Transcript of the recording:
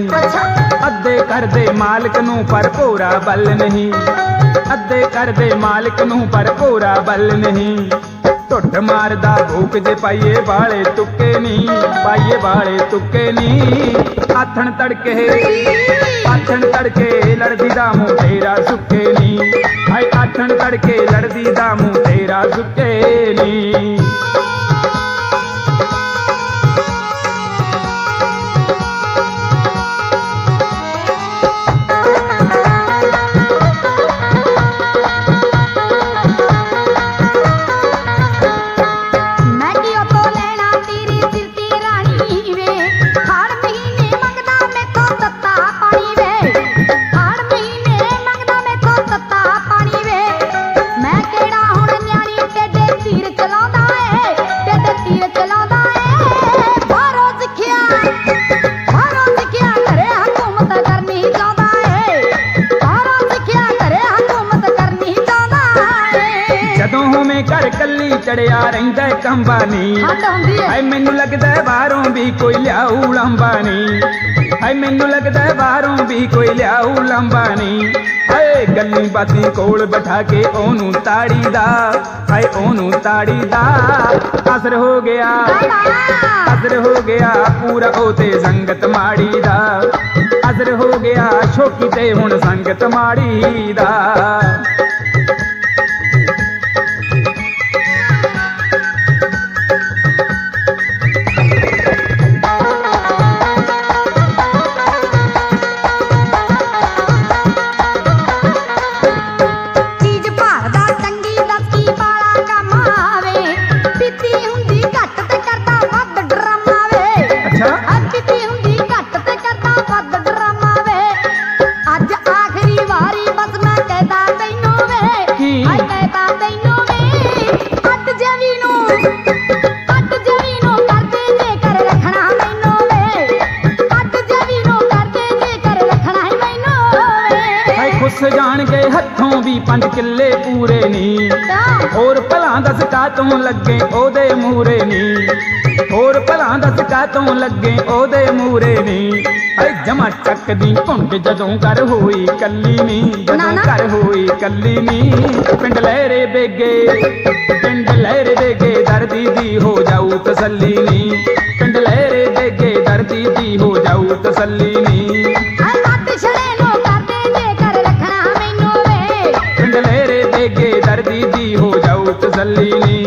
ਅੱਧੇ ਕਰਦੇ ਮਾਲਕ ਨੂੰ ਪਰ ਭੋਰਾ ਬਲ ਨਹੀਂ, ਅੱਧੇ ਕਰਦੇ ਮਾਲਕ ਨੂੰ ਪਰ ਭੋਰਾ ਬਲ ਨਹੀਂ। ਢੁੱਡ ਮਾਰਦਾ ਭੂਕ ਜੇ ਪਾਈਏ ਵਾਲੇ ਤੁੱਕੇ ਨੀ, ਪਾਈਏ ਵਾਲੇ ਤੁੱਕੇ ਨੀ। ਆਥਣ ਤੜਕੇ ਲੜਦੀ ਦਾ ਮੂੰਹ ਤੇਰਾ ਸੁੱਕੇ ਨੀ, ਹਾਏ ਆਥਣ ਤੜਕੇ ਲੜਦੀ ਦਾ ਮੂੰਹ ਤੇਰਾ ਸੁੱਕੇ ਨੀ। ਘਰ ਕੱਲੀ ਚੜਿਆ ਰਹਿੰਦਾ ਕੰਬਾਨੀ, ਹਾਏ ਮੈਨੂੰ ਲੱਗਦਾ ਬਾਹਰੋਂ ਵੀ ਕੋਈ ਲਿਆਊ ਲੰਬਾਨੀ, ਹਾਏ ਮੈਨੂੰ ਲੱਗਦਾ ਬਾਹਰੋਂ ਵੀ ਕੋਈ ਲਿਆਊ ਲੰਬਾਨੀ। ਹਾਏ ਗੱਲੀ ਬਾਤੀ ਕੋਲ ਬਿਠਾ ਕੇ ਉਹਨੂੰ ਤਾੜੀ ਦਾ, ਹਾਏ ਉਹਨੂੰ ਤਾੜੀ ਦਾ। ਅਸਰ ਹੋ ਗਿਆ, ਅਸਰ ਹੋ ਗਿਆ ਪੂਰਾ ਉਹ ਤੇ ਸੰਗਤ ਮਾੜੀ ਦਾ, ਅਸਰ ਹੋ ਗਿਆ ਸ਼ੋਕੀ ਤੇ ਹੁਣ ਸੰਗਤ ਮਾੜੀ ਦਾ। ਜਾਣ ਕੇ ਹੱਥੋਂ ਵੀ 5 ਕਿੱਲੇ ਪੂਰੇ ਨੀ, ਹੋਰ ਭਲਾ ਦੱਸ ਕਾਤੋਂ ਲੱਗੇ ਉਹਦੇ ਮੂਰੇ ਨੀ, ਹੋਰ ਭਲਾ ਦੱਸ ਕਾਤੋਂ ਲੱਗੇ ਉਹਦੇ ਮੂਰੇ ਨੀ। ਹਾਏ ਜਮਾ ਚੱਕਦੀ ਘੁੰਡ ਜਦੋਂ ਘਰ ਹੋਈ ਕੱਲੀ ਨੀ, ਜਦੋਂ ਘਰ ਹੋਈ ਕੱਲੀ ਨੀ। ਪਿੰਡ ਲਹਿਰੇ ਬੇਗੇ, ਪਿੰਡ ਲਹਿਰੇ ਬੇਗੇ ਦਰਦੀ ਦੀ ਹੋ ਜਾਊ ਤਸੱਲੀ ਨੀ, ਪਿੰਡ ਲਹਿਰੇ ਬੇਗੇ ਦਰਦੀ ਦੀ ਹੋ ਜਾਊ ਤਸੱਲੀ ਨੀ। ਪਿੰਡ ਲਹਿਰੇ ਬੇਗੇ ਦਰਦੀ ਦੀ ਹੋ ਜਾਊ ਤਸੱਲੀ ਨੀ।